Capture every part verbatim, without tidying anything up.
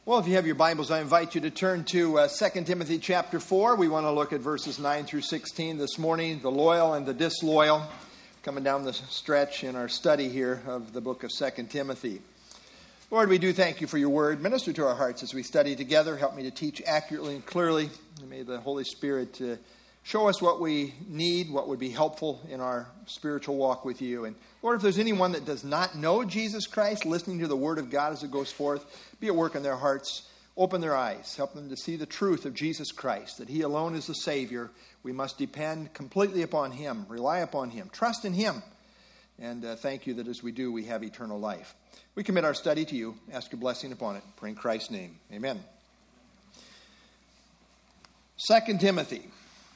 Well, if you have your Bibles, I invite you to turn to uh, Second Timothy chapter four. We want to look at verses nine through sixteen this morning, the loyal and the disloyal, coming down the stretch in our study here of the book of Second Timothy. Lord, we do thank you for your word. Minister to our hearts as we study together. Help me to teach accurately and clearly. And may the Holy Spirit uh, show us what we need, what would be helpful in our spiritual walk with you. And Lord, if there's anyone that does not know Jesus Christ, listening to the word of God as it goes forth, be at work in their hearts. Open their eyes. Help them to see the truth of Jesus Christ, that he alone is the Savior. We must depend completely upon him, rely upon him, trust in him. And uh, thank you that as we do, we have eternal life. We commit our study to you. Ask your blessing upon it. Pray in Christ's name. Amen. Second Timothy.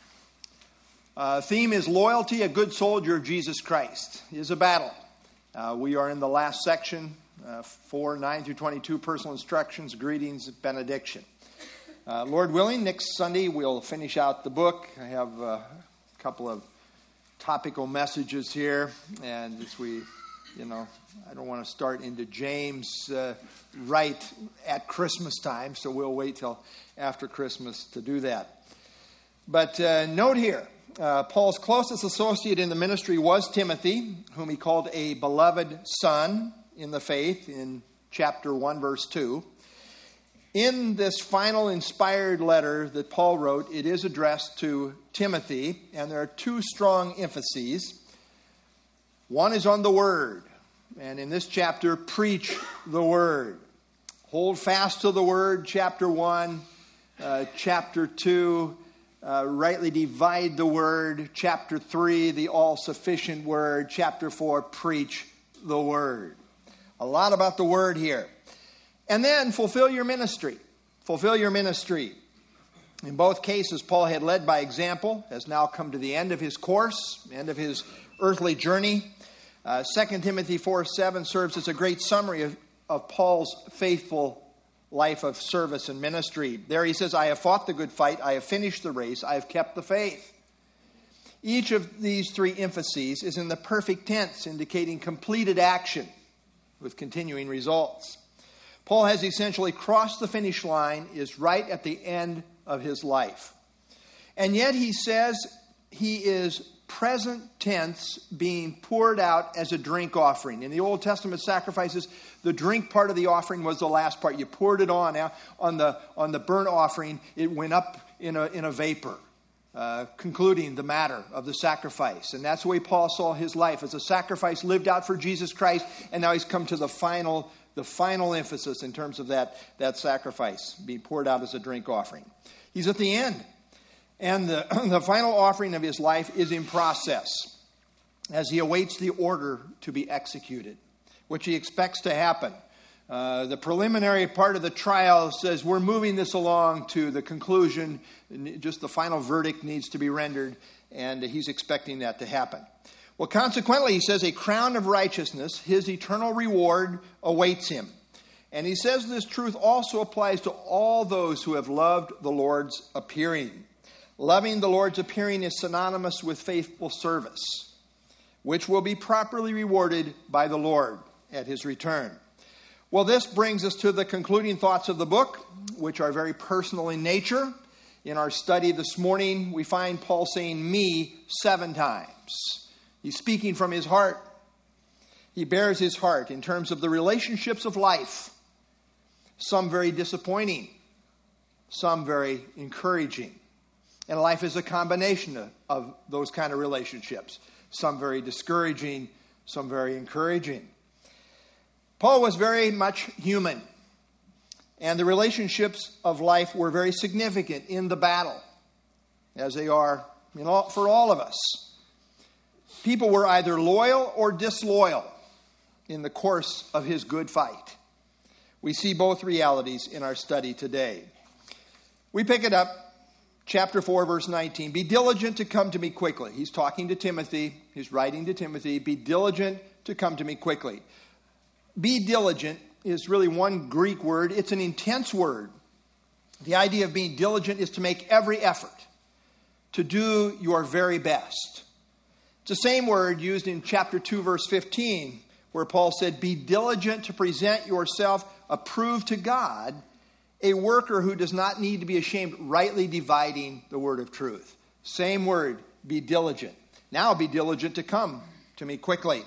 Uh, theme is loyalty, a good soldier of Jesus Christ. It is a battle. Uh, we are in the last section, uh, four, nine through twenty-two, personal instructions, greetings, benediction. Uh, Lord willing, next Sunday we'll finish out the book. I have uh, a couple of topical messages here, and as we, you know, I don't want to start into James uh, right at Christmas time, so we'll wait till after Christmas to do that. But uh, note here, Uh, Paul's closest associate in the ministry was Timothy, whom he called a beloved son in the faith in chapter one, verse two. In this final inspired letter that Paul wrote, it is addressed to Timothy, and there are two strong emphases. One is on the word, and in this chapter, preach the word. Hold fast to the word, chapter one, uh, chapter two, Uh, rightly divide the word. Chapter three, the all-sufficient word. Chapter four, preach the word. A lot about the word here. And then fulfill your ministry. Fulfill your ministry. In both cases, Paul had led by example, has now come to the end of his course, end of his earthly journey. Uh, Second Timothy four seven serves as a great summary of, of Paul's faithful life of service and ministry. There he says, I have fought the good fight, I have finished the race, I have kept the faith. Each of these three emphases is in the perfect tense, indicating completed action with continuing results. Paul has essentially crossed the finish line, is right at the end of his life. And yet he says he is present tense, being poured out as a drink offering. In the Old Testament sacrifices, the drink part of the offering was the last part. You poured it on on the on the burnt offering. It went up in a in a vapor, uh, concluding the matter of the sacrifice. And that's the way Paul saw his life, as a sacrifice lived out for Jesus Christ. And now he's come to the final the final emphasis in terms of that that sacrifice being poured out as a drink offering. He's at the end. And the, the final offering of his life is in process as he awaits the order to be executed, which he expects to happen. Uh, the preliminary part of the trial says we're moving this along to the conclusion. Just the final verdict needs to be rendered, and he's expecting that to happen. Well, consequently, he says a crown of righteousness, his eternal reward, awaits him. And he says this truth also applies to all those who have loved the Lord's appearing. Loving the Lord's appearing is synonymous with faithful service, which will be properly rewarded by the Lord at his return. Well, this brings us to the concluding thoughts of the book, which are very personal in nature. In our study this morning, we find Paul saying me seven times. He's speaking from his heart. He bears his heart in terms of the relationships of life. Some very disappointing, some very encouraging. And life is a combination of, of those kind of relationships. Some very discouraging, some very encouraging. Paul was very much human. And the relationships of life were very significant in the battle, as they are in all, for all of us. People were either loyal or disloyal in the course of his good fight. We see both realities in our study today. We pick it up. Chapter four, verse nineteen, be diligent to come to me quickly. He's talking to Timothy. He's writing to Timothy. Be diligent to come to me quickly. Be diligent is really one Greek word. It's an intense word. The idea of being diligent is to make every effort, to do your very best. It's the same word used in chapter two, verse fifteen, where Paul said, be diligent to present yourself approved to God a worker who does not need to be ashamed, rightly dividing the word of truth. Same word, be diligent. Now be diligent to come to me quickly.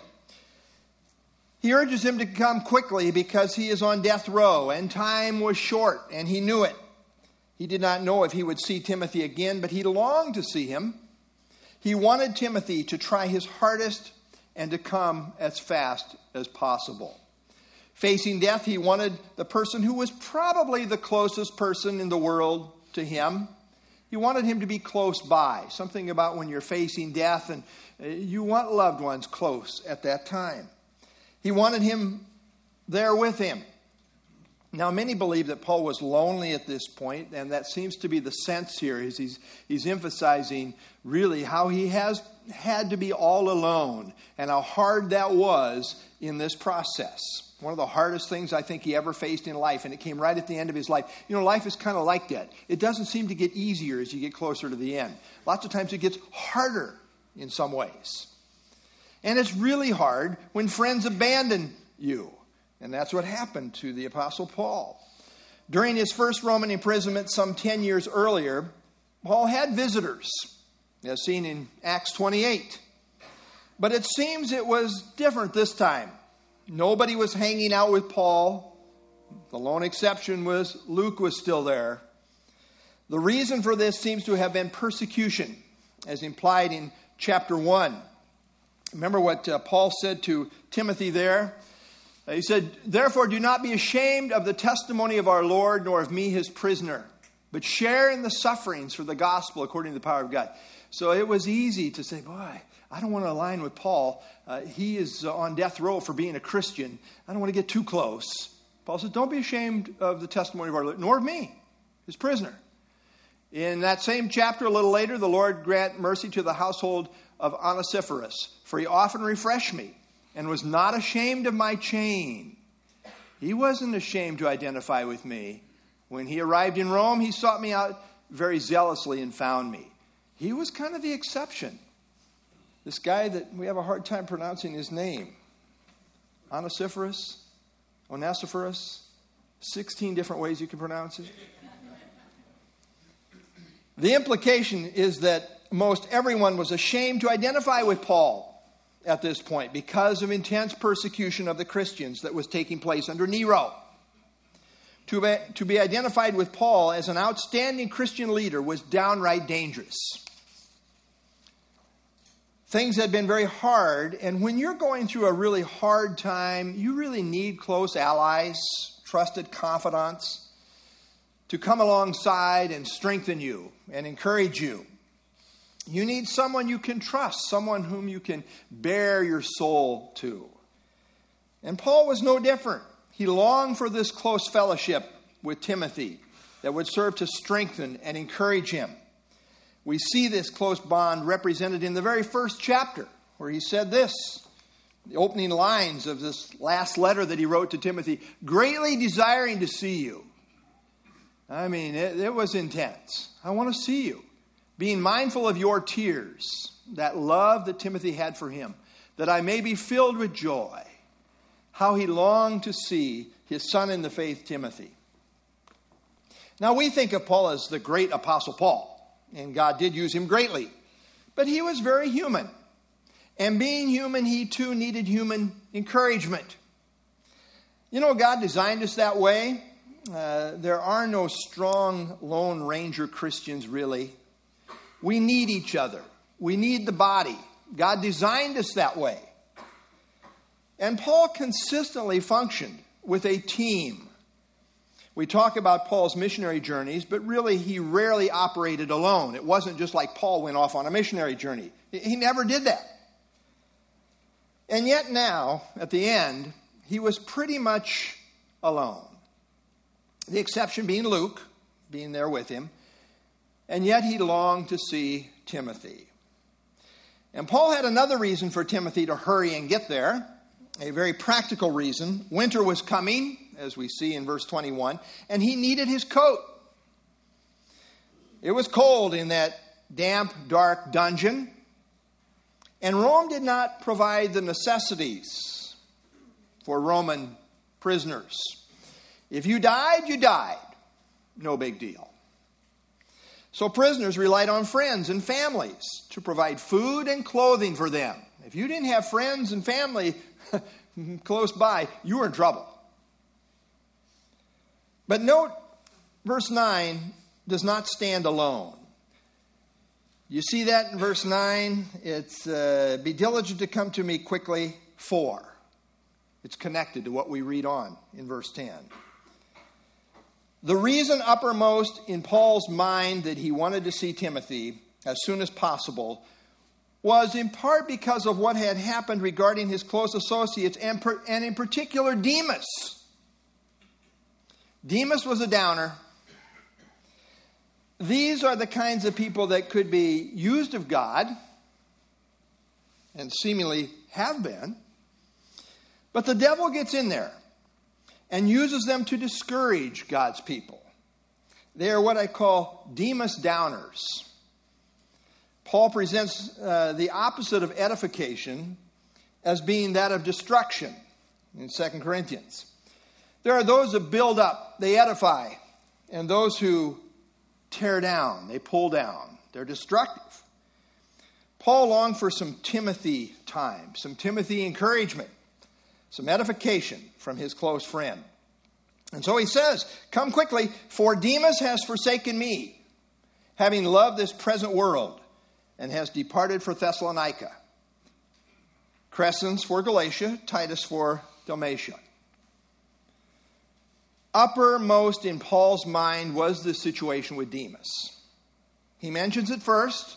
He urges him to come quickly because he is on death row and time was short and he knew it. He did not know if he would see Timothy again, but he longed to see him. He wanted Timothy to try his hardest and to come as fast as possible. Facing death, he wanted the person who was probably the closest person in the world to him. He wanted him to be close by. Something about when you're facing death and you want loved ones close at that time. He wanted him there with him. Now, many believe that Paul was lonely at this point, and that seems to be the sense here. Is he's, he's emphasizing really how he has had to be all alone and how hard that was in this process. One of the hardest things I think he ever faced in life, and it came right at the end of his life. You know, life is kind of like that. It doesn't seem to get easier as you get closer to the end. Lots of times it gets harder in some ways. And it's really hard when friends abandon you. And that's what happened to the Apostle Paul. During his first Roman imprisonment some ten years earlier, Paul had visitors, as seen in Acts twenty-eight. But it seems it was different this time. Nobody was hanging out with Paul. The lone exception was Luke was still there. The reason for this seems to have been persecution, as implied in chapter one. Remember what uh, Paul said to Timothy there? Uh, he said, "Therefore do not be ashamed of the testimony of our Lord, nor of me his prisoner, but share in the sufferings for the gospel according to the power of God." So it was easy to say, boy, I don't want to align with Paul. Uh, he is uh, on death row for being a Christian. I don't want to get too close. Paul says, don't be ashamed of the testimony of our Lord, nor of me, his prisoner. In that same chapter, a little later, the Lord grant mercy to the household of Onesiphorus, for he often refreshed me and was not ashamed of my chain. He wasn't ashamed to identify with me. When he arrived in Rome, he sought me out very zealously and found me. He was kind of the exception. This guy that we have a hard time pronouncing his name. Onesiphorus, Onesiphorus, sixteen different ways you can pronounce it. The implication is that most everyone was ashamed to identify with Paul at this point because of intense persecution of the Christians that was taking place under Nero. To be, to be identified with Paul as an outstanding Christian leader was downright dangerous. Things had been very hard, and when you're going through a really hard time, you really need close allies, trusted confidants, to come alongside and strengthen you and encourage you. You need someone you can trust, someone whom you can bare your soul to. And Paul was no different. He longed for this close fellowship with Timothy that would serve to strengthen and encourage him. We see this close bond represented in the very first chapter, where he said this, the opening lines of this last letter that he wrote to Timothy, greatly desiring to see you. I mean, it, it was intense. I want to see you. Being mindful of your tears, that love that Timothy had for him, that I may be filled with joy. How he longed to see his son in the faith, Timothy. Now, we think of Paul as the great Apostle Paul, and God did use him greatly. But he was very human. And being human, he too needed human encouragement. You know, God designed us that way. Uh, there are no strong Lone Ranger Christians, really. We need each other. We need the body. God designed us that way. And Paul consistently functioned with a team. We talk about Paul's missionary journeys, but really he rarely operated alone. It wasn't just like Paul went off on a missionary journey. He never did that. And yet now, at the end, he was pretty much alone. The exception being Luke, being there with him. And yet he longed to see Timothy. And Paul had another reason for Timothy to hurry and get there. A very practical reason. Winter was coming, as we see in verse twenty-one, and he needed his coat. It was cold in that damp, dark dungeon, and Rome did not provide the necessities for Roman prisoners. If you died, you died. no big deal. So prisoners relied on friends and families to provide food and clothing for them. If you didn't have friends and family close by, you were in trouble. But note, verse nine does not stand alone. You see that in verse nine? It's, uh, be diligent to come to me quickly, for. It's connected to what we read on in verse ten. The reason uppermost in Paul's mind that he wanted to see Timothy as soon as possible was in part because of what had happened regarding his close associates, and, per, and in particular Demas. Demas was a downer. These are the kinds of people that could be used of God, and seemingly have been. But the devil gets in there and uses them to discourage God's people. They are what I call Demas downers. Paul presents uh, the opposite of edification as being that of destruction in Second Corinthians. There are those that build up, they edify, and those who tear down, they pull down. They're destructive. Paul longed for some Timothy time, some Timothy encouragement, some edification from his close friend. And so he says, come quickly, for Demas has forsaken me, having loved this present world, and has departed for Thessalonica. Crescens for Galatia, Titus for Dalmatia. Uppermost in Paul's mind was the situation with Demas. He mentions it first.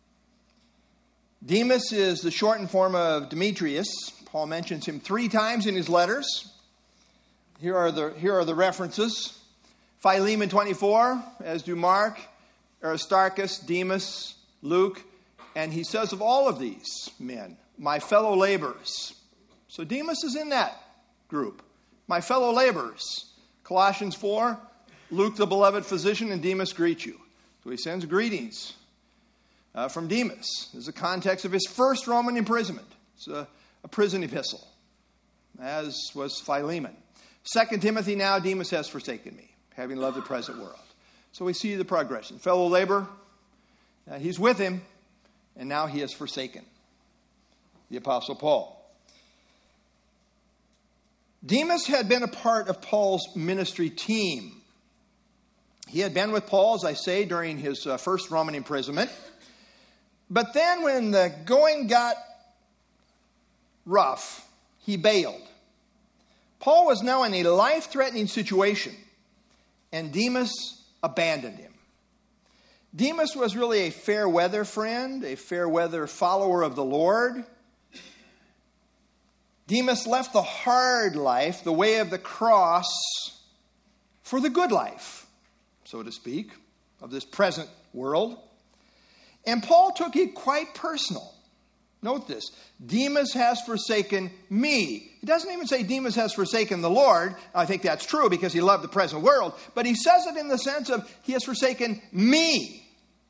Demas is the shortened form of Demetrius. Paul mentions him three times in his letters. Here are the, here are the references. Philemon twenty-four, as do Mark, Aristarchus, Demas, Luke. And he says of all of these men, my fellow laborers. So Demas is in that group. My fellow laborers. Colossians four, Luke the beloved physician and Demas greet you. So he sends greetings uh, from Demas. This is the context of his first Roman imprisonment. It's a, a prison epistle, as was Philemon. Second Timothy, now Demas has forsaken me, having loved the present world. So we see the progression. Fellow labor, uh, he's with him, and now he has forsaken the Apostle Paul. Demas had been a part of Paul's ministry team. He had been with Paul, as I say, during his uh, first Roman imprisonment. But then when the going got rough, he bailed. Paul was now in a life-threatening situation, and Demas abandoned him. Demas was really a fair-weather friend, a fair-weather follower of the Lord. Demas left the hard life, the way of the cross, for the good life, so to speak, of this present world. And Paul took it quite personal. Note this. Demas has forsaken me. He doesn't even say Demas has forsaken the Lord. I think that's true because he loved the present world. But he says it in the sense of he has forsaken me.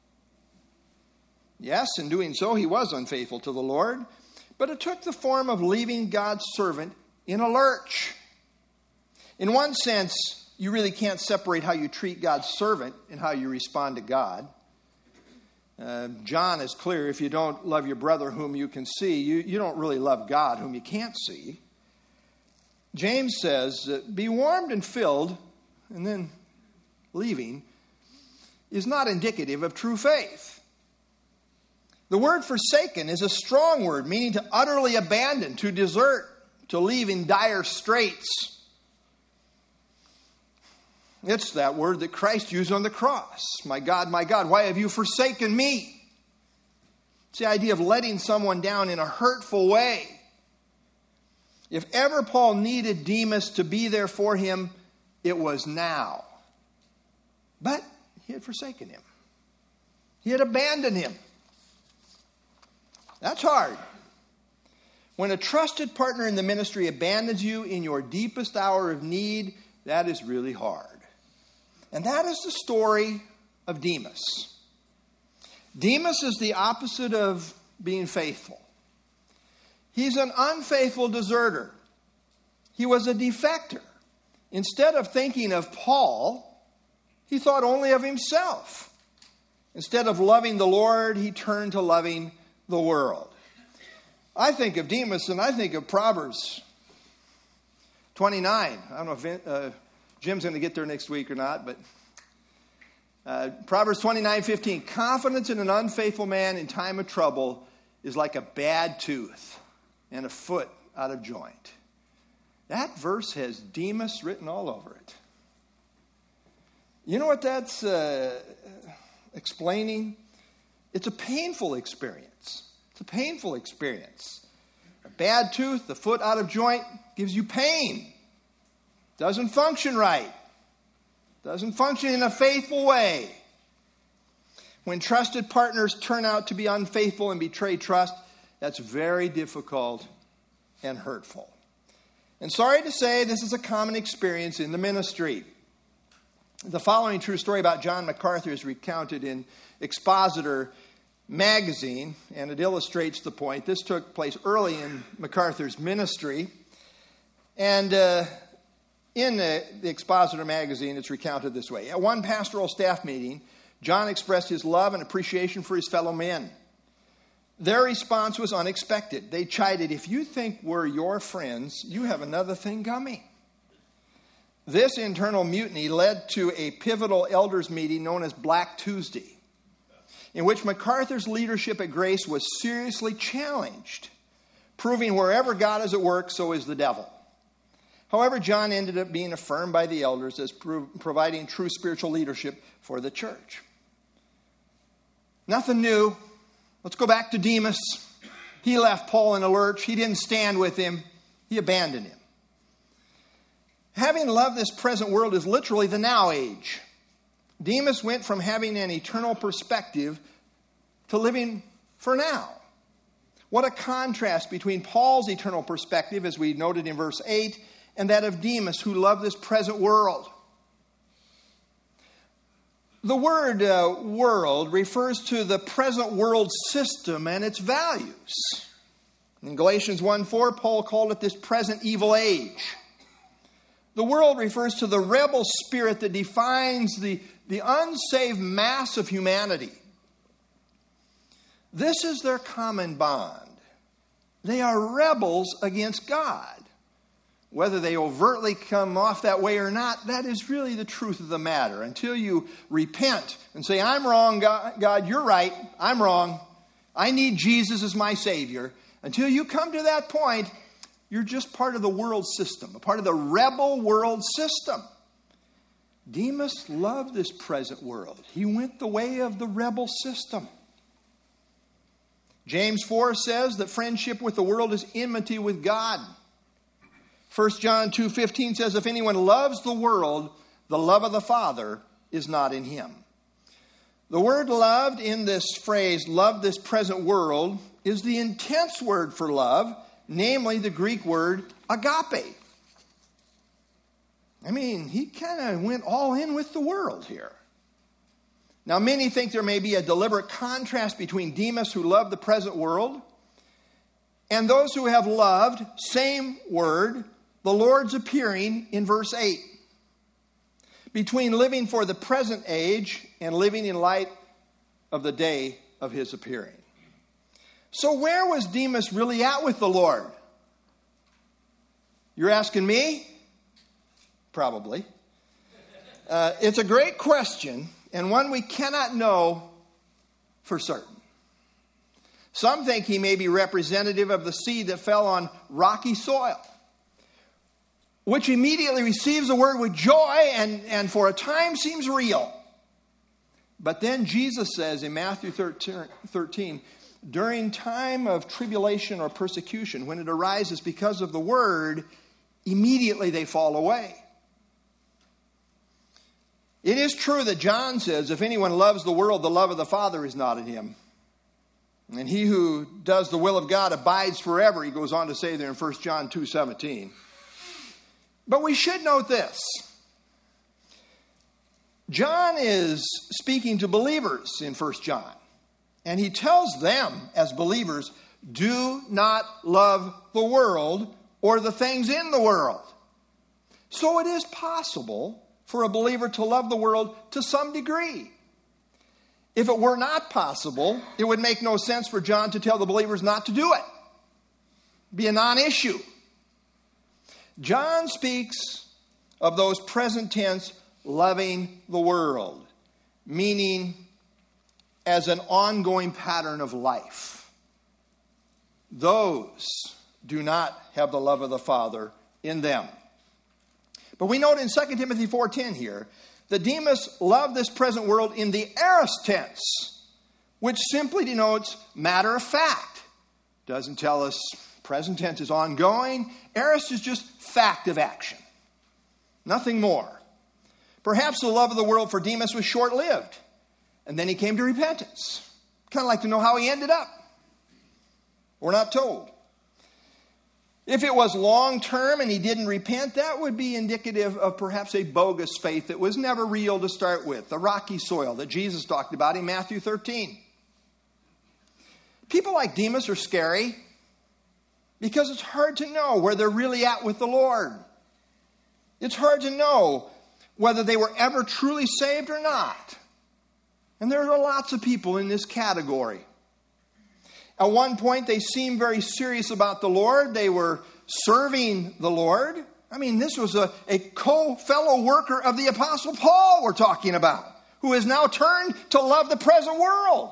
Yes, in doing so, he was unfaithful to the Lord. But it took the form of leaving God's servant in a lurch. In one sense, you really can't separate how you treat God's servant and how you respond to God. Uh, John is clear, if you don't love your brother whom you can see, you, you don't really love God whom you can't see. James says, be warmed and filled, and then leaving, is not indicative of true faith. The word forsaken is a strong word, meaning to utterly abandon, to desert, to leave in dire straits. It's that word that Christ used on the cross. My God, my God, why have you forsaken me? It's the idea of letting someone down in a hurtful way. If ever Paul needed Demas to be there for him, it was now. But he had forsaken him. He had abandoned him. That's hard. When a trusted partner in the ministry abandons you in your deepest hour of need, that is really hard. And that is the story of Demas. Demas is the opposite of being faithful. He's an unfaithful deserter. He was a defector. Instead of thinking of Paul, He thought only of himself. Instead of loving the Lord, he turned to loving the world. I think of Demas and I think of Proverbs twenty-nine. I don't know if uh, Jim's going to get there next week or not, but uh, Proverbs twenty-nine fifteen. Confidence in an unfaithful man in time of trouble is like a bad tooth and a foot out of joint. That verse has Demas written all over it. You know what that's uh, explaining? It's a painful experience. It's a painful experience. A bad tooth, the foot out of joint, gives you pain. Doesn't function right. Doesn't function in a faithful way. When trusted partners turn out to be unfaithful and betray trust, that's very difficult and hurtful. And sorry to say, this is a common experience in the ministry. The following true story about John MacArthur is recounted in Expositor magazine, and it illustrates the point. This took place early in MacArthur's ministry. And uh, in the, the Expositor magazine, it's recounted this way. At one pastoral staff meeting, John expressed his love and appreciation for his fellow men. Their response was unexpected. They chided, "If you think we're your friends, you have another thing coming." This internal mutiny led to a pivotal elders meeting known as Black Tuesday, in which MacArthur's leadership at Grace was seriously challenged, proving wherever God is at work, so is the devil. However, John ended up being affirmed by the elders as pro- providing true spiritual leadership for the church. Nothing new. Let's go back to Demas. He left Paul in a lurch. He didn't stand with him. He abandoned him. Having loved this present world is literally the now age. Demas went from having an eternal perspective to living for now. What a contrast between Paul's eternal perspective, as we noted in verse eight, and that of Demas, who loved this present world. The word uh, world refers to the present world system and its values. In Galatians one four, Paul called it this present evil age. The world refers to the rebel spirit that defines the, the unsaved mass of humanity. This is their common bond. They are rebels against God. Whether they overtly come off that way or not, that is really the truth of the matter. Until you repent and say, "I'm wrong, God, God, you're right, I'm wrong. I need Jesus as my Savior." Until you come to that point, you're just part of the world system, a part of the rebel world system. Demas loved this present world. He went the way of the rebel system. James four says that friendship with the world is enmity with God. First John two fifteen says, "If anyone loves the world, the love of the Father is not in him." The word loved in this phrase, "love this present world," is the intense word for love, namely the Greek word agape. I mean, he kind of went all in with the world here. Now, many think there may be a deliberate contrast between Demas, who loved the present world, and those who have loved, same word, the Lord's appearing in verse eight. Between living for the present age and living in light of the day of his appearing. So where was Demas really at with the Lord? You're asking me? Probably. Uh, it's a great question, and one we cannot know for certain. Some think he may be representative of the seed that fell on rocky soil, which immediately receives the word with joy and, and for a time seems real. But then Jesus says in Matthew thirteen, during time of tribulation or persecution, when it arises because of the word, immediately they fall away. It is true that John says, "If anyone loves the world, the love of the Father is not in him. And he who does the will of God abides forever," he goes on to say there in First John two seventeen. But we should note this. John is speaking to believers in First John. And he tells them, as believers, do not love the world or the things in the world. So it is possible for a believer to love the world to some degree. If it were not possible, it would make no sense for John to tell the believers not to do it. It'd be a non-issue. John speaks of those present tense loving the world, meaning as an ongoing pattern of life. Those do not have the love of the Father in them. But we note in Second Timothy four ten here that Demas loved this present world in the aorist tense, which simply denotes matter of fact. Doesn't tell us present tense is ongoing. Aorist is just fact of action. Nothing more. Perhaps the love of the world for Demas was short-lived, and then he came to repentance. Kind of like to know how he ended up. We're not told. If it was long-term and he didn't repent, that would be indicative of perhaps a bogus faith that was never real to start with. The rocky soil that Jesus talked about in Matthew thirteen. People like Demas are scary because it's hard to know where they're really at with the Lord. It's hard to know whether they were ever truly saved or not. And there are lots of people in this category. At one point, they seemed very serious about the Lord. They were serving the Lord. I mean, this was a, a co-fellow worker of the Apostle Paul we're talking about, who has now turned to love the present world.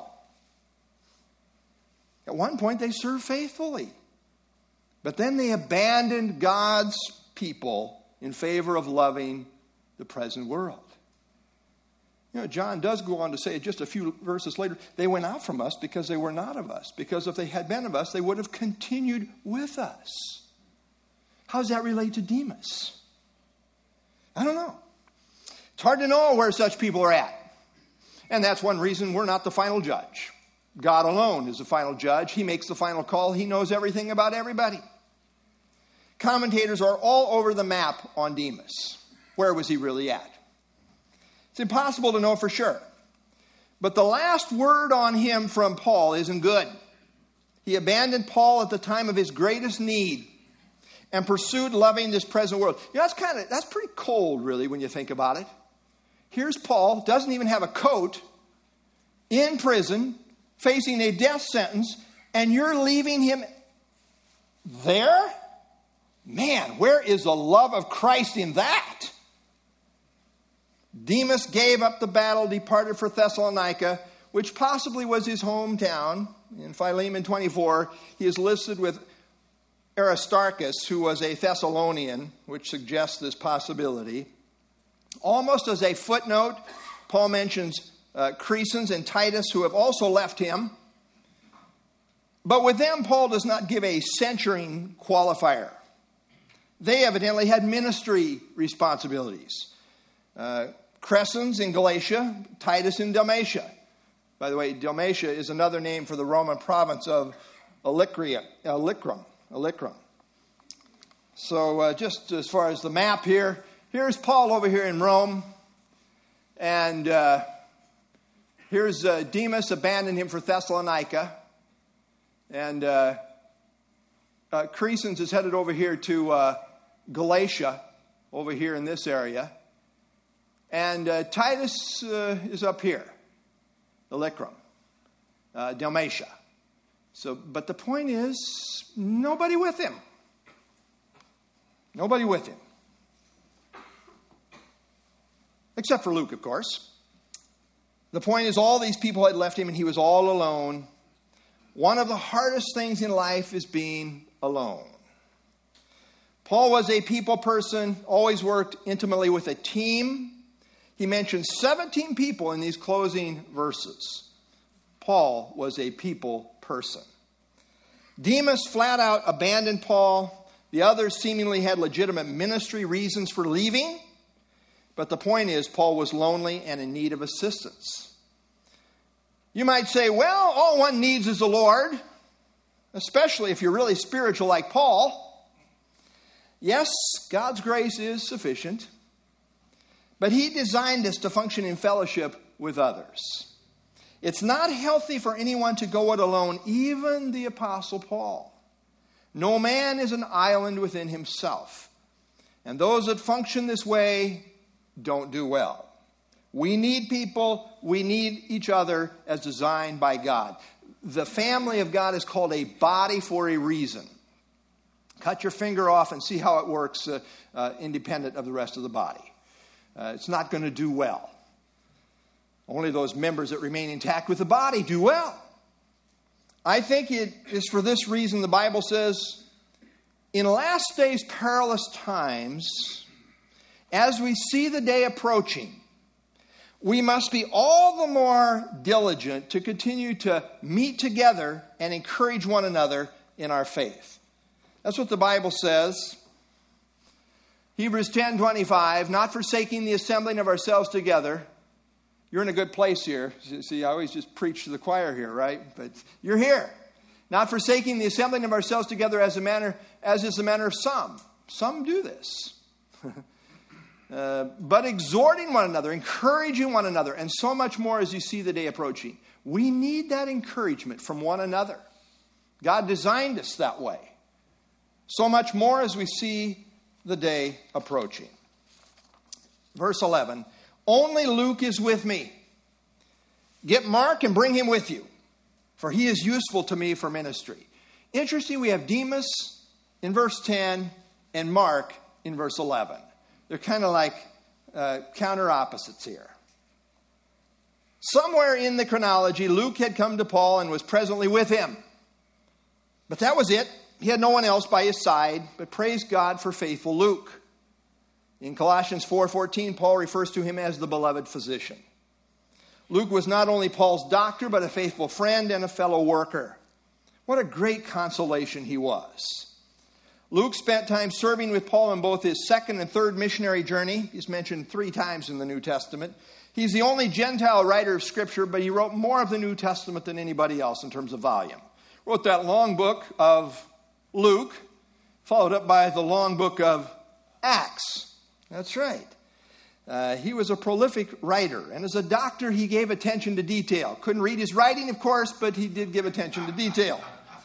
At one point, they served faithfully. But then they abandoned God's people in favor of loving the present world. You know, John does go on to say just a few verses later, they went out from us because they were not of us. Because if they had been of us, they would have continued with us. How does that relate to Demas? I don't know. It's hard to know where such people are at. And that's one reason we're not the final judge. God alone is the final judge. He makes the final call. He knows everything about everybody. Commentators are all over the map on Demas. Where was he really at? It's impossible to know for sure. But the last word on him from Paul isn't good. He abandoned Paul at the time of his greatest need and pursued loving this present world. You know, that's kind of, that's pretty cold, really, when you think about it. Here's Paul, doesn't even have a coat, in prison, facing a death sentence, and you're leaving him there? Man, where is the love of Christ in that? Demas gave up the battle, departed for Thessalonica, which possibly was his hometown. In Philemon twenty-four, he is listed with Aristarchus, who was a Thessalonian, which suggests this possibility. Almost as a footnote, Paul mentions uh, Crescens and Titus, who have also left him. But with them, Paul does not give a censuring qualifier. They evidently had ministry responsibilities. Uh, Crescens in Galatia, Titus in Dalmatia. By the way, Dalmatia is another name for the Roman province of Illyricum. Illyricum. So uh, just as far as the map here, here's Paul over here in Rome. And uh, here's uh, Demas, abandoned him for Thessalonica. And uh, uh, Crescens is headed over here to uh, Galatia, over here in this area. And uh, Titus uh, is up here, Illyricum, uh, Dalmatia. So, but the point is, nobody with him. Nobody with him. Except for Luke, of course. The point is, all these people had left him and he was all alone. One of the hardest things in life is being alone. Paul was a people person, always worked intimately with a team. He mentions seventeen people in these closing verses. Paul was a people person. Demas flat out abandoned Paul. The others seemingly had legitimate ministry reasons for leaving. But the point is, Paul was lonely and in need of assistance. You might say, well, all one needs is the Lord, especially if you're really spiritual like Paul. Yes, God's grace is sufficient. But he designed us to function in fellowship with others. It's not healthy for anyone to go it alone, even the Apostle Paul. No man is an island within himself. And those that function this way don't do well. We need people. We need each other as designed by God. The family of God is called a body for a reason. Cut your finger off and see how it works uh, uh, independent of the rest of the body. Uh, it's not going to do well. Only those members that remain intact with the body do well. I think it is for this reason the Bible says, in last days perilous times, as we see the day approaching, we must be all the more diligent to continue to meet together and encourage one another in our faith. That's what the Bible says. Hebrews ten twenty-five, not forsaking the assembling of ourselves together. You're in a good place here. See, I always just preach to the choir here, right? But you're here. Not forsaking the assembling of ourselves together as a manner, as is the manner of some. Some do this. uh, but exhorting one another, encouraging one another, and so much more as you see the day approaching. We need that encouragement from one another. God designed us that way. So much more as we see the day approaching. Verse eleven, only Luke is with me. Get Mark and bring him with you, for he is useful to me for ministry. Interesting, we have Demas in verse ten and Mark in verse eleven. They're kind of like uh, counter opposites here. Somewhere in the chronology, Luke had come to Paul and was presently with him. But that was it. He had no one else by his side, but praise God for faithful Luke. In Colossians four fourteen, Paul refers to him as the beloved physician. Luke was not only Paul's doctor, but a faithful friend and a fellow worker. What a great consolation he was. Luke spent time serving with Paul in both his second and third missionary journey. He's mentioned three times in the New Testament. He's the only Gentile writer of Scripture, but he wrote more of the New Testament than anybody else in terms of volume. Wrote that long book of Luke, followed up by the long book of Acts. That's right. Uh, he was a prolific writer, and as a doctor, he gave attention to detail. Couldn't read his writing, of course, but he did give attention to detail.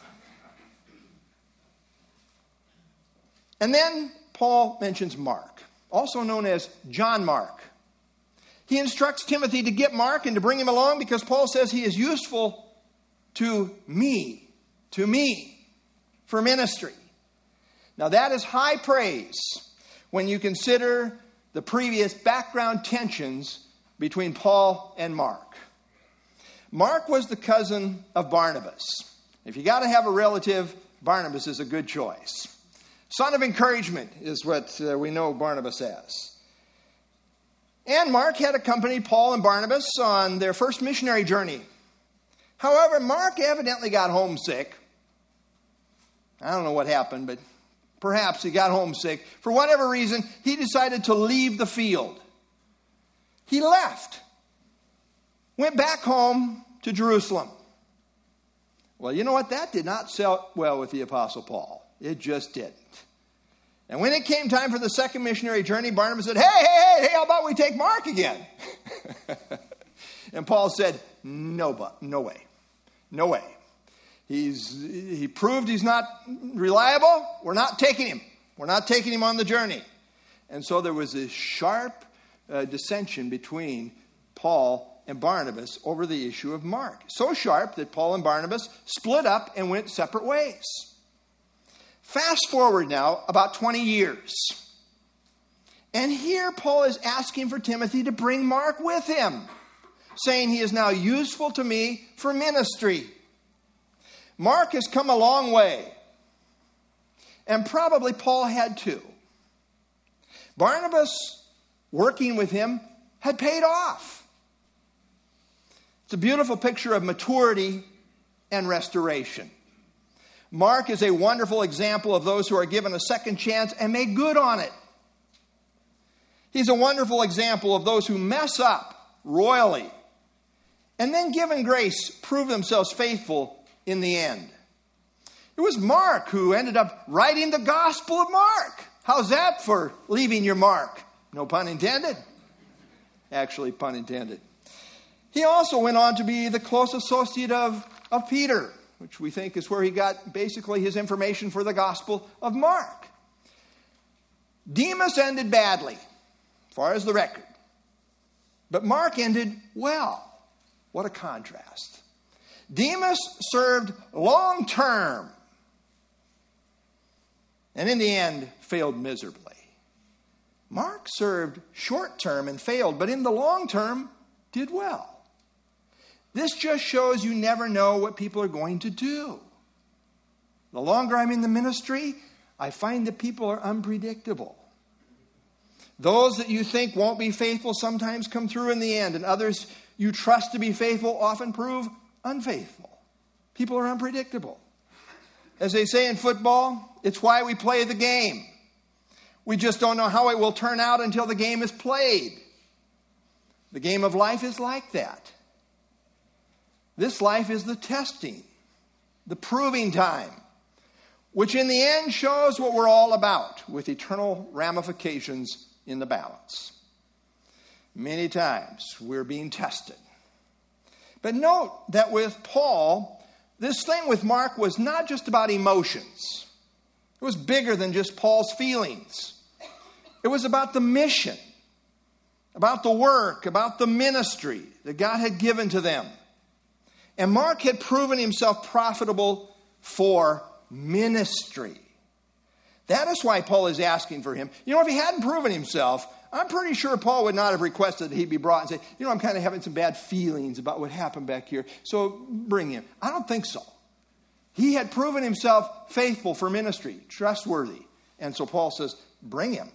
And then Paul mentions Mark, also known as John Mark. He instructs Timothy to get Mark and to bring him along because Paul says he is useful to me, to me, for ministry. Now that is high praise when you consider the previous background tensions between Paul and Mark. Mark was the cousin of Barnabas. If you got to have a relative, Barnabas is a good choice. Son of encouragement is what uh, we know Barnabas as. And Mark had accompanied Paul and Barnabas on their first missionary journey. However, Mark evidently got homesick. I don't know what happened, but perhaps he got homesick. For whatever reason, he decided to leave the field. He left. Went back home to Jerusalem. Well, you know what? That did not sell well with the Apostle Paul. It just didn't. And when it came time for the second missionary journey, Barnabas said, hey, hey, hey, hey, how about we take Mark again? And Paul said, no, but no way. No way. He's, he proved he's not reliable. We're not taking him. We're not taking him on the journey. And so there was this sharp uh, dissension between Paul and Barnabas over the issue of Mark. So sharp that Paul and Barnabas split up and went separate ways. Fast forward now about twenty years. And here Paul is asking for Timothy to bring Mark with him, saying he is now useful to me for ministry. Mark has come a long way, and probably Paul had too. Barnabas, working with him, had paid off. It's a beautiful picture of maturity and restoration. Mark is a wonderful example of those who are given a second chance and make good on it. He's a wonderful example of those who mess up royally and then, given grace, prove themselves faithful in the end. It was Mark who ended up writing the Gospel of Mark. How's that for leaving your mark? No pun intended. Actually, pun intended. He also went on to be the close associate of, of Peter, which we think is where he got basically his information for the Gospel of Mark. Demas ended badly. as far as the record. But Mark ended well. What a contrast. Demas served long term, and in the end failed miserably. Mark served short term and failed, but in the long term did well. This just shows you never know what people are going to do. The longer I'm in the ministry, I find that people are unpredictable. Those that you think won't be faithful sometimes come through in the end, and others you trust to be faithful often prove unfaithful. People are unpredictable. As they say in football, it's why we play the game. We just don't know how it will turn out until the game is played. The game of life is like that. This life is the testing, the proving time, which in the end shows what we're all about, with eternal ramifications in the balance. Many times we're being tested. But note that with Paul, this thing with Mark was not just about emotions. It was bigger than just Paul's feelings. It was about the mission, about the work, about the ministry that God had given to them. And Mark had proven himself profitable for ministry. That is why Paul is asking for him. You know, if he hadn't proven himself, I'm pretty sure Paul would not have requested that he be brought and say, you know, I'm kind of having some bad feelings about what happened back here, so bring him. I don't think so. He had proven himself faithful for ministry, trustworthy. And so Paul says, bring him.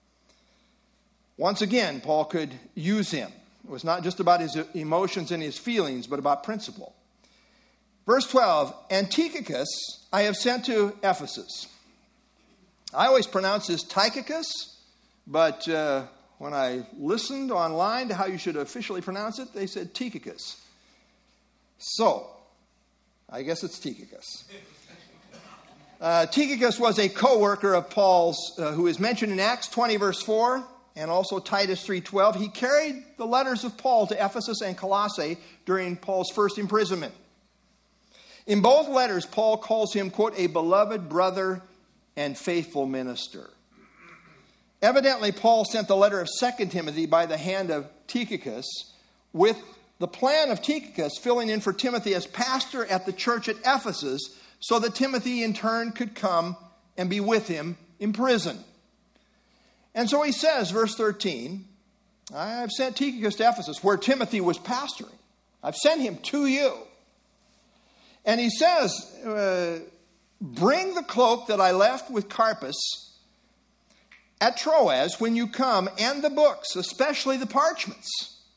Once again, Paul could use him. It was not just about his emotions and his feelings, but about principle. Verse twelve, and Tychicus I have sent to Ephesus. I always pronounce this Tychicus, but uh, when I listened online to how you should officially pronounce it, they said Tychicus. So, I guess it's Tychicus. Uh, Tychicus was a co-worker of Paul's, uh, who is mentioned in Acts twenty, verse four, and also Titus three twelve. He carried the letters of Paul to Ephesus and Colossae during Paul's first imprisonment. In both letters, Paul calls him, quote, a beloved brother and faithful minister. Evidently, Paul sent the letter of Second Timothy by the hand of Tychicus, with the plan of Tychicus filling in for Timothy as pastor at the church at Ephesus, so that Timothy in turn could come and be with him in prison. And so he says, verse thirteen, I've sent Tychicus to Ephesus, where Timothy was pastoring. I've sent him to you. And he says, uh, bring the cloak that I left with Carpus at Troas when you come, and the books, especially the parchments.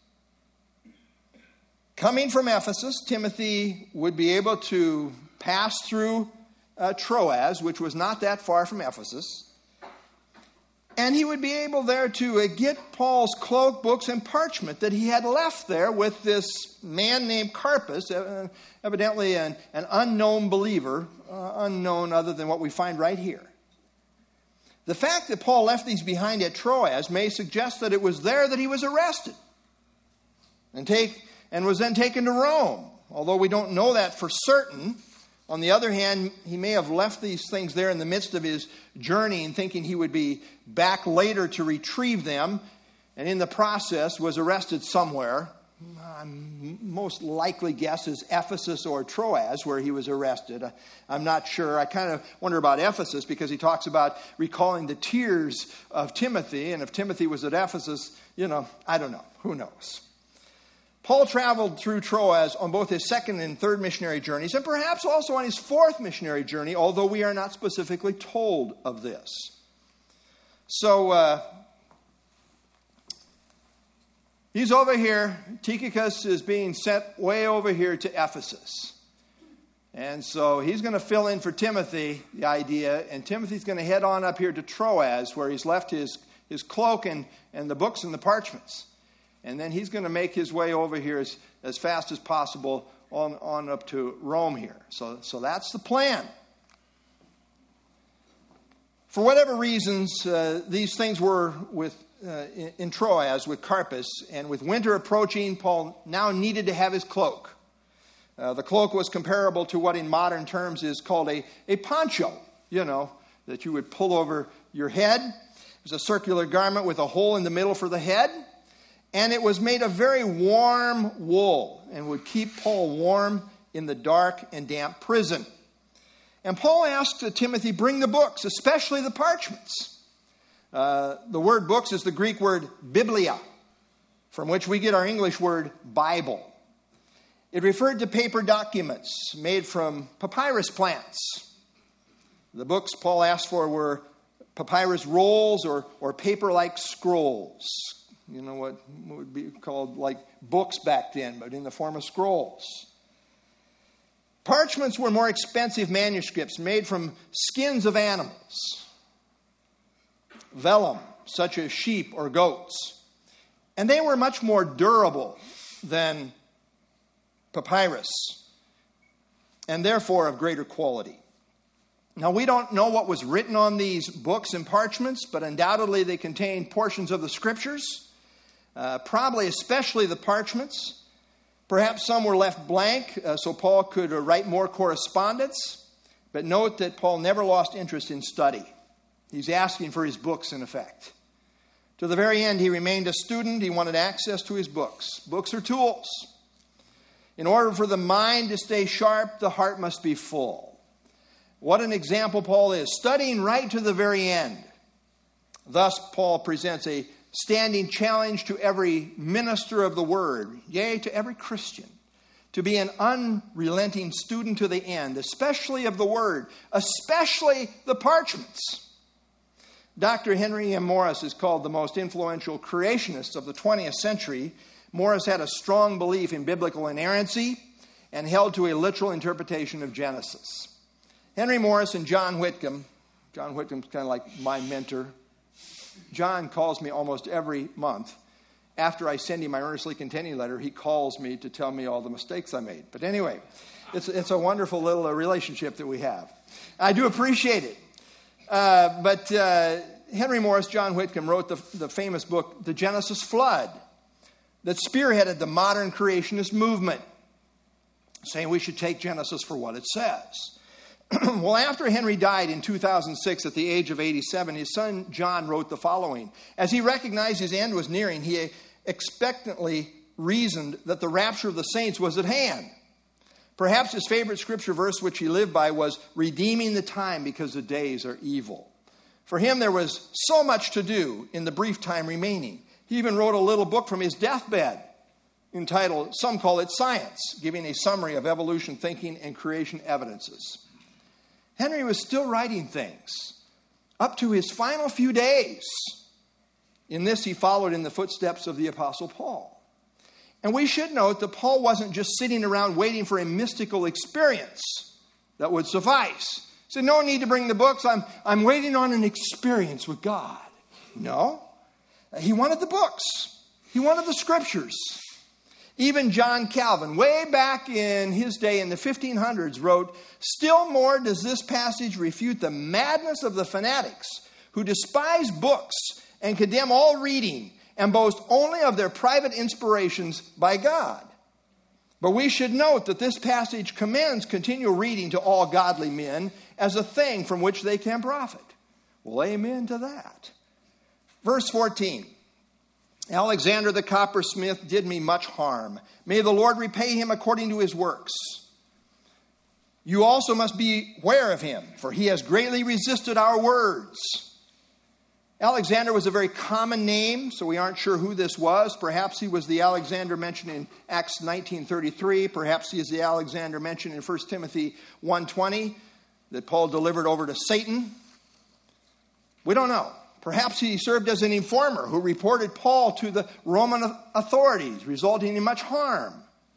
Coming from Ephesus, Timothy would be able to pass through uh, Troas, which was not that far from Ephesus. And he would be able there to uh, get Paul's cloak, books, and parchment that he had left there with this man named Carpus, uh, evidently an, an unknown believer, uh, unknown other than what we find right here. The fact that Paul left these behind at Troas may suggest that it was there that he was arrested and, take, and was then taken to Rome, although we don't know that for certain. On the other hand, he may have left these things there in the midst of his journey and thinking he would be back later to retrieve them, and in the process was arrested somewhere. I'm most likely guess is Ephesus or Troas where he was arrested. I'm not sure. I kind of wonder about Ephesus because he talks about recalling the tears of Timothy, and if Timothy was at Ephesus, you know, I don't know. Who knows? Paul traveled through Troas on both his second and third missionary journeys, and perhaps also on his fourth missionary journey, although we are not specifically told of this. So, uh, he's over here. Tychicus is being sent way over here to Ephesus. And so he's going to fill in for Timothy, the idea, and Timothy's going to head on up here to Troas, where he's left his, his cloak and, and the books and the parchments. And then he's going to make his way over here as, as fast as possible on, on up to Rome here. So, so that's the plan. For whatever reasons, uh, these things were with uh, in, in Troas with Carpus. And with winter approaching, Paul now needed to have his cloak. Uh, the cloak was comparable to what in modern terms is called a, a poncho, you know, that you would pull over your head. It was a circular garment with a hole in the middle for the head, and it was made of very warm wool and would keep Paul warm in the dark and damp prison. And Paul asked Timothy, bring the books, especially the parchments. Uh, the word books is the Greek word biblia, from which we get our English word Bible. It referred to paper documents made from papyrus plants. The books Paul asked for were papyrus rolls or, or paper-like scrolls. You know what would be called like books back then, but in the form of scrolls. Parchments were more expensive manuscripts made from skins of animals. Vellum, such as sheep or goats. And they were much more durable than papyrus, and therefore of greater quality. Now, we don't know what was written on these books and parchments, but undoubtedly they contain portions of the Scriptures, uh, probably especially the parchments. Perhaps some were left blank uh, so Paul could uh, write more correspondence, but note that Paul never lost interest in study. He's asking for his books, in effect. To the very end, he remained a student. He wanted access to his books. Books are tools. In order for the mind to stay sharp, the heart must be full. What an example Paul is, studying right to the very end. Thus, Paul presents a standing challenge to every minister of the word, yea, to every Christian, to be an unrelenting student to the end, especially of the word, especially the parchments. Doctor Henry M. Morris is called the most influential creationist of the twentieth century. Morris had a strong belief in biblical inerrancy and held to a literal interpretation of Genesis. Henry Morris and John Whitcomb, John Whitcomb's kind of like my mentor. John calls me almost every month. After I send him my earnestly contending letter, he calls me to tell me all the mistakes I made. But anyway, it's, it's a wonderful little uh, relationship that we have. I do appreciate it. Uh, but uh, Henry Morris, John Whitcomb wrote the, the famous book, The Genesis Flood, that spearheaded the modern creationist movement, saying we should take Genesis for what it says. Well, after Henry died in two thousand six at the age of eighty-seven, his son John wrote the following. As he recognized his end was nearing, he expectantly reasoned that the rapture of the saints was at hand. Perhaps his favorite scripture verse, which he lived by, was redeeming the time because the days are evil. For him, there was so much to do in the brief time remaining. He even wrote a little book from his deathbed entitled, some call it Science, giving a summary of evolution thinking and creation evidences. Henry was still writing things up to his final few days. In this, he followed in the footsteps of the Apostle Paul. And we should note that Paul wasn't just sitting around waiting for a mystical experience that would suffice. He said, no need to bring the books. I'm, I'm waiting on an experience with God. No. He wanted the books. He wanted the Scriptures. Even John Calvin, way back in his day in the fifteen hundreds, wrote, still more does this passage refute the madness of the fanatics who despise books and condemn all reading and boast only of their private inspirations by God. But we should note that this passage commends continual reading to all godly men as a thing from which they can profit. Well, amen to that. Verse fourteen. Alexander the coppersmith did me much harm. May the Lord repay him according to his works. You also must beware of him, for he has greatly resisted our words. Alexander was a very common name, so we aren't sure who this was. Perhaps he was the Alexander mentioned in Acts nineteen thirty-three. Perhaps he is the Alexander mentioned in First Timothy one twenty that Paul delivered over to Satan. We don't know. Perhaps he served as an informer who reported Paul to the Roman authorities, resulting in much harm.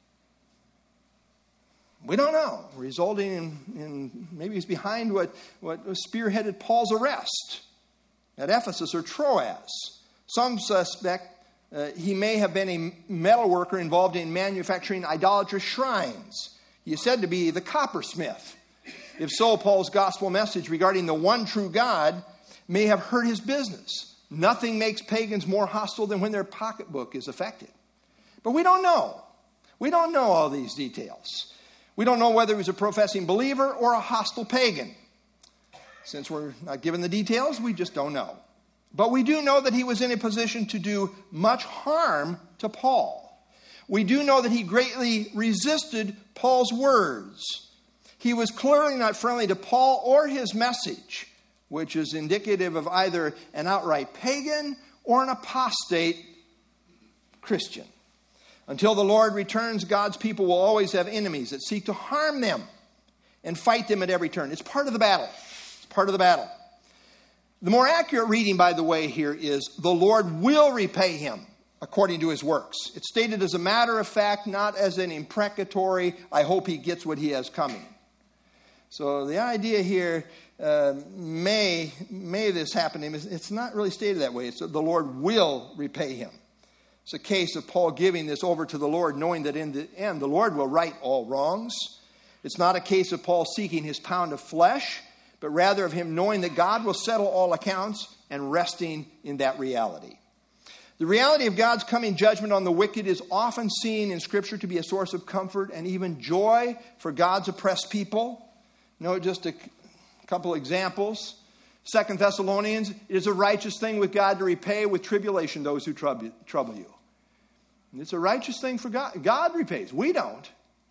We don't know. Resulting in, in maybe he's behind what, what spearheaded Paul's arrest at Ephesus or Troas. Some suspect uh, he may have been a metal worker involved in manufacturing idolatrous shrines. He is said to be the coppersmith. If so, Paul's gospel message regarding the one true God may have hurt his business. Nothing makes pagans more hostile than when their pocketbook is affected. But we don't know. We don't know all these details. We don't know whether he was a professing believer or a hostile pagan. Since we're not given the details, we just don't know. But we do know that he was in a position to do much harm to Paul. We do know that he greatly resisted Paul's words. He was clearly not friendly to Paul or his message, which is indicative of either an outright pagan or an apostate Christian. Until the Lord returns, God's people will always have enemies that seek to harm them and fight them at every turn. It's part of the battle. It's part of the battle. The more accurate reading, by the way, here is, the Lord will repay him according to his works. It's stated as a matter of fact, not as an imprecatory, I hope he gets what he has coming. So the idea here, uh, may, may this happen to him, it's not really stated that way. It's the Lord will repay him. It's a case of Paul giving this over to the Lord, knowing that in the end the Lord will right all wrongs. It's not a case of Paul seeking his pound of flesh, but rather of him knowing that God will settle all accounts and resting in that reality. The reality of God's coming judgment on the wicked is often seen in Scripture to be a source of comfort and even joy for God's oppressed people. Note just a couple examples. Second Thessalonians, it is a righteous thing with God to repay with tribulation those who trouble you. And it's a righteous thing for God. God repays. We don't.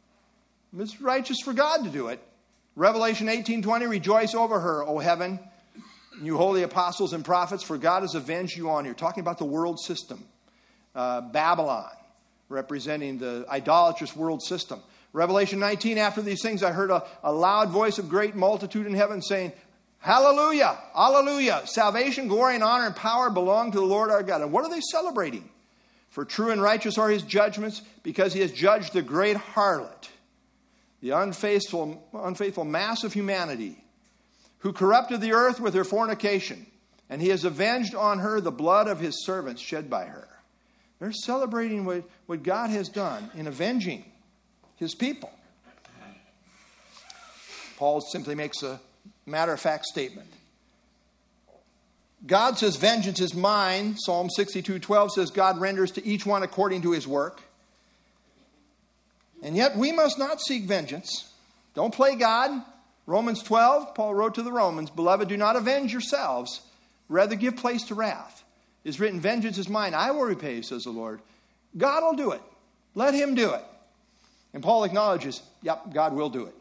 It's righteous for God to do it. Revelation eighteen twenty, rejoice over her, O heaven, you holy apostles and prophets, for God has avenged you on. You're talking about the world system. Uh, Babylon, representing the idolatrous world system. Revelation nineteen, after these things I heard a, a loud voice of great multitude in heaven saying, hallelujah, hallelujah, salvation, glory, and honor and power belong to the Lord our God. And what are they celebrating? For true and righteous are his judgments, because he has judged the great harlot, the unfaithful, unfaithful mass of humanity, who corrupted the earth with her fornication, and he has avenged on her the blood of his servants shed by her. They're celebrating what, what God has done in avenging his people. Paul simply makes a matter-of-fact statement. God says, vengeance is mine. Psalm sixty-two twelve says, God renders to each one according to his work. And yet we must not seek vengeance. Don't play God. Romans twelve, Paul wrote to the Romans, beloved, do not avenge yourselves. Rather give place to wrath. It is written, vengeance is mine. I will repay, says the Lord. God will do it. Let him do it. And Paul acknowledges, yep, God will do it.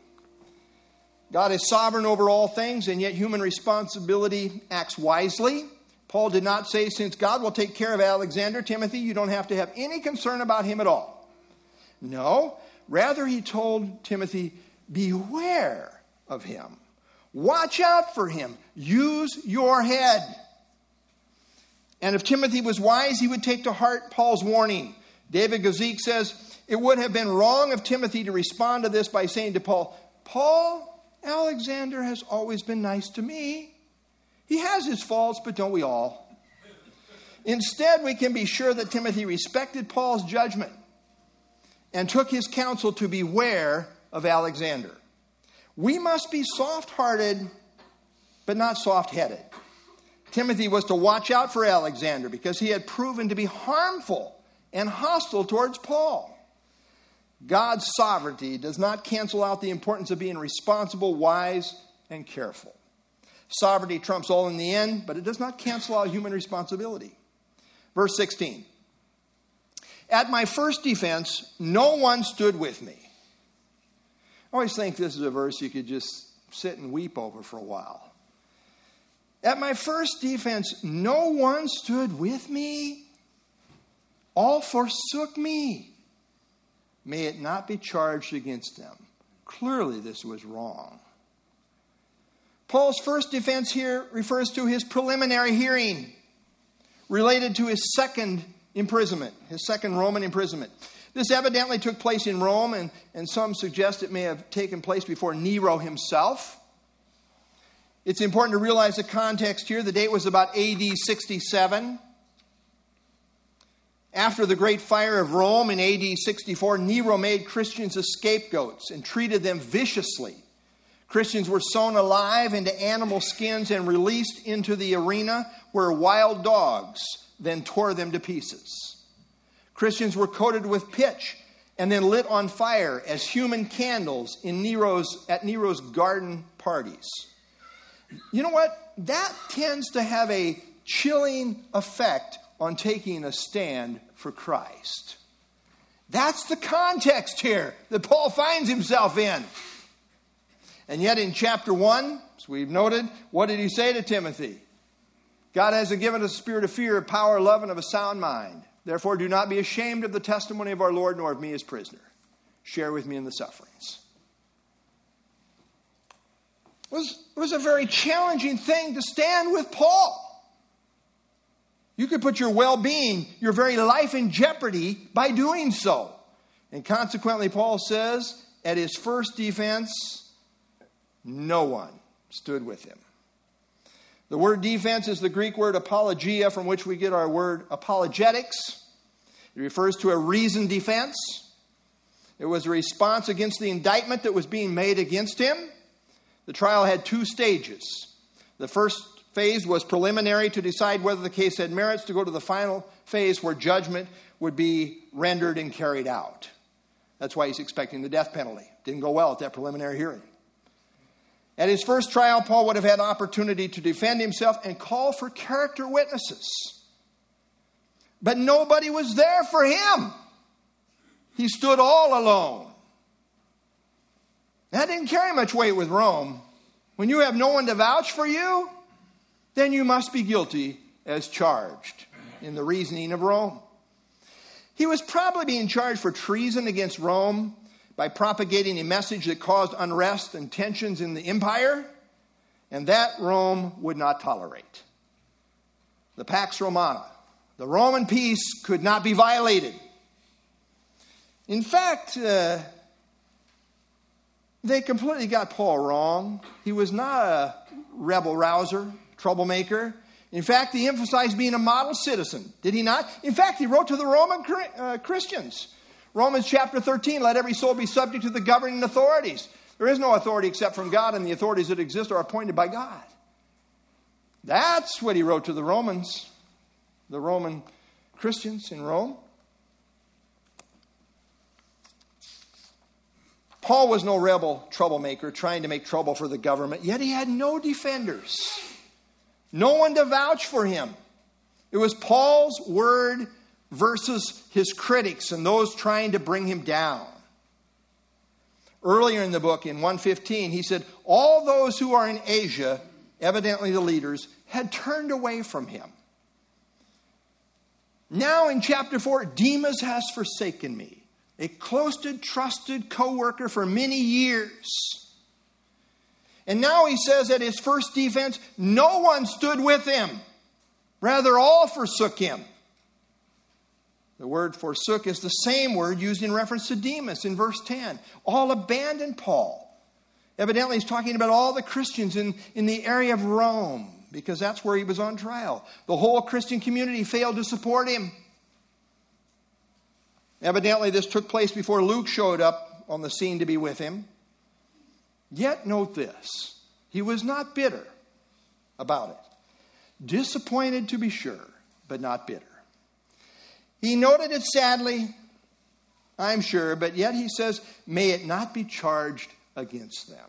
God is sovereign over all things, and yet human responsibility acts wisely. Paul did not say, since God will take care of Alexander, Timothy, you don't have to have any concern about him at all. No, rather he told Timothy, beware of him. Watch out for him. Use your head. And if Timothy was wise, he would take to heart Paul's warning. David Guzik says, it would have been wrong of Timothy to respond to this by saying to Paul, Paul, Alexander has always been nice to me. He has his faults, but don't we all? Instead, we can be sure that Timothy respected Paul's judgment and took his counsel to beware of Alexander. We must be soft-hearted, but not soft-headed. Timothy was to watch out for Alexander because he had proven to be harmful and hostile towards Paul. God's sovereignty does not cancel out the importance of being responsible, wise, and careful. Sovereignty trumps all in the end, but it does not cancel out human responsibility. Verse sixteen. At my first defense, no one stood with me. I always think this is a verse you could just sit and weep over for a while. At my first defense, no one stood with me. All forsook me. May it not be charged against them. Clearly, this was wrong. Paul's first defense here refers to his preliminary hearing related to his second imprisonment, his second Roman imprisonment. This evidently took place in Rome, and, and some suggest it may have taken place before Nero himself. It's important to realize the context here. The date was about A D sixty-seven. After the great fire of Rome in A D sixty-four, Nero made Christians as scapegoats and treated them viciously. Christians were sewn alive into animal skins and released into the arena where wild dogs then tore them to pieces. Christians were coated with pitch and then lit on fire as human candles in Nero's, at Nero's garden parties. You know what? That tends to have a chilling effect on taking a stand for Christ. That's the context here that Paul finds himself in. And yet in chapter one, as we've noted, what did he say to Timothy? God hasn't given us a spirit of fear, of power, love, and of a sound mind. Therefore, do not be ashamed of the testimony of our Lord, nor of me as prisoner. Share with me in the sufferings. It was, it was a very challenging thing to stand with Paul. You could put your well-being, your very life in jeopardy by doing so. And consequently, Paul says, at his first defense, no one stood with him. The word defense is the Greek word apologia, from which we get our word apologetics. It refers to a reasoned defense. It was a response against the indictment that was being made against him. The trial had two stages. The first phase was preliminary to decide whether the case had merits, to go to the final phase where judgment would be rendered and carried out. That's why he's expecting the death penalty. Didn't go well at that preliminary hearing. At his first trial, Paul would have had opportunity to defend himself and call for character witnesses. But nobody was there for him. He stood all alone. That didn't carry much weight with Rome. When you have no one to vouch for you, then you must be guilty as charged in the reasoning of Rome. He was probably being charged for treason against Rome by propagating a message that caused unrest and tensions in the empire, and that Rome would not tolerate. The Pax Romana, the Roman peace, could not be violated. In fact, uh, they completely got Paul wrong. He was not a rebel rouser, troublemaker. In fact, he emphasized being a model citizen, did he not? In fact, he wrote to the Roman uh, Christians. Romans chapter thirteen, let every soul be subject to the governing authorities. There is no authority except from God, and the authorities that exist are appointed by God. That's what he wrote to the Romans, the Roman Christians in Rome. Paul was no rebel troublemaker trying to make trouble for the government, yet he had no defenders. No one to vouch for him. It was Paul's word versus his critics and those trying to bring him down. Earlier in the book, in one fifteen, he said, all those who are in Asia, evidently the leaders, had turned away from him. Now in chapter four, Demas has forsaken me, a close, trusted co-worker for many years. And now he says at his first defense, no one stood with him. Rather, all forsook him. The word forsook is the same word used in reference to Demas in verse ten. All abandoned Paul. Evidently, he's talking about all the Christians in, in the area of Rome, because that's where he was on trial. The whole Christian community failed to support him. Evidently, this took place before Luke showed up on the scene to be with him. Yet, note this. He was not bitter about it. Disappointed, to be sure, but not bitter. He noted it sadly, I'm sure, but yet he says, may it not be charged against them.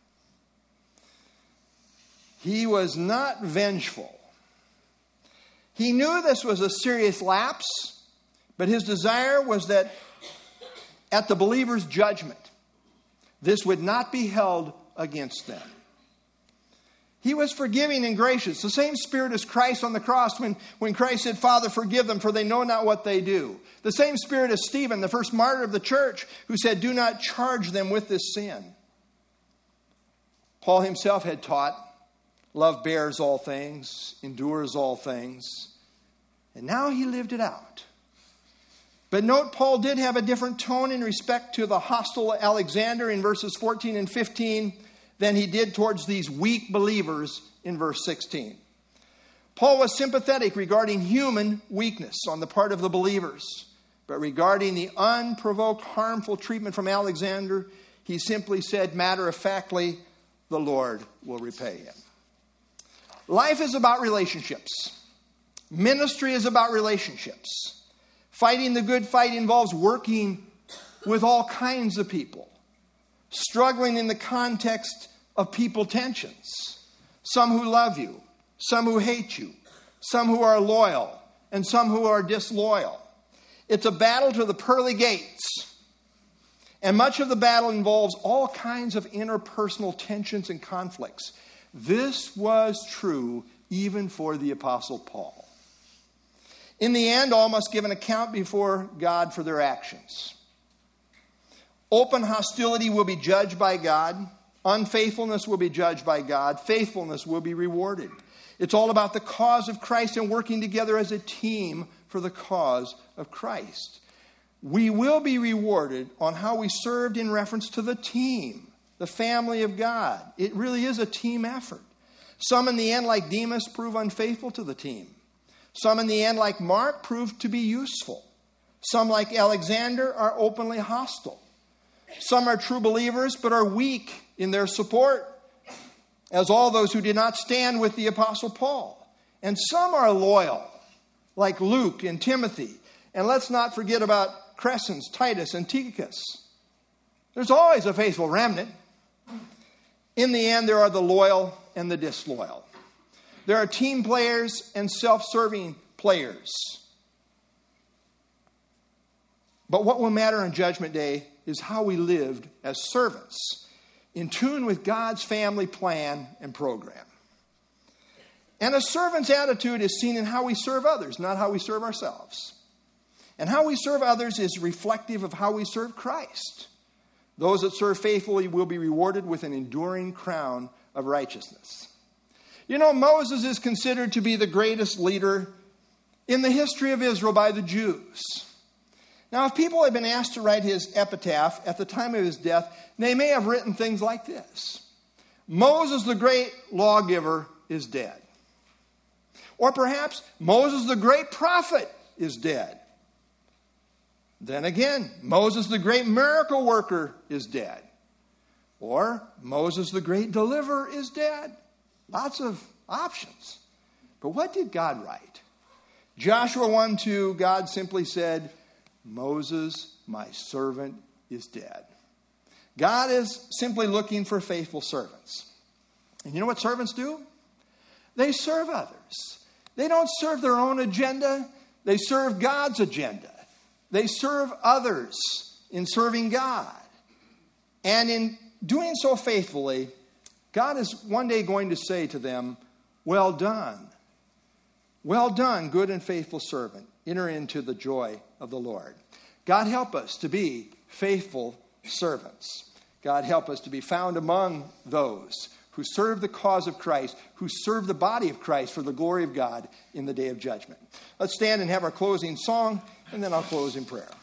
He was not vengeful. He knew this was a serious lapse, but his desire was that at the believer's judgment, this would not be held against them. He was forgiving and gracious. The same spirit as Christ on the cross when, when Christ said, Father, forgive them, for they know not what they do. The same spirit as Stephen, the first martyr of the church, who said, do not charge them with this sin. Paul himself had taught, love bears all things, endures all things. And now he lived it out. But note, Paul did have a different tone in respect to the hostile Alexander in verses fourteen and fifteen than he did towards these weak believers in verse sixteen. Paul was sympathetic regarding human weakness on the part of the believers. But regarding the unprovoked harmful treatment from Alexander, he simply said matter-of-factly, the Lord will repay him. Life is about relationships. Ministry is about relationships. Fighting the good fight involves working with all kinds of people, struggling in the context of people tensions. Some who love you, some who hate you, some who are loyal, and some who are disloyal. It's a battle to the pearly gates. And much of the battle involves all kinds of interpersonal tensions and conflicts. This was true even for the Apostle Paul. In the end, all must give an account before God for their actions. Open hostility will be judged by God. Unfaithfulness will be judged by God. Faithfulness will be rewarded. It's all about the cause of Christ and working together as a team for the cause of Christ. We will be rewarded on how we served in reference to the team, the family of God. It really is a team effort. Some in the end, like Demas, prove unfaithful to the team. Some in the end, like Mark, prove to be useful. Some, like Alexander, are openly hostile. Some are true believers but are weak in their support, as all those who did not stand with the Apostle Paul. And some are loyal, like Luke and Timothy. And let's not forget about Crescens, Titus, and Tychicus. There's always a faithful remnant. In the end, there are the loyal and the disloyal. There are team players and self-serving players. But what will matter on Judgment Day is how we lived as servants, in tune with God's family plan and program. And a servant's attitude is seen in how we serve others, not how we serve ourselves. And how we serve others is reflective of how we serve Christ. Those that serve faithfully will be rewarded with an enduring crown of righteousness. You know, Moses is considered to be the greatest leader in the history of Israel by the Jews. Now, if people had been asked to write his epitaph at the time of his death, they may have written things like this: Moses, the great lawgiver, is dead. Or perhaps, Moses, the great prophet, is dead. Then again, Moses, the great miracle worker, is dead. Or, Moses, the great deliverer, is dead. Lots of options. But what did God write? Joshua one two, God simply said, Moses, my servant, is dead. God is simply looking for faithful servants. And you know what servants do? They serve others. They don't serve their own agenda. They serve God's agenda. They serve others in serving God. And in doing so faithfully, God is one day going to say to them, well done. Well done, good and faithful servant. Enter into the joy of the Lord. God help us to be faithful servants. God help us to be found among those who serve the cause of Christ, who serve the body of Christ for the glory of God in the day of judgment. Let's stand and have our closing song, and then I'll close in prayer.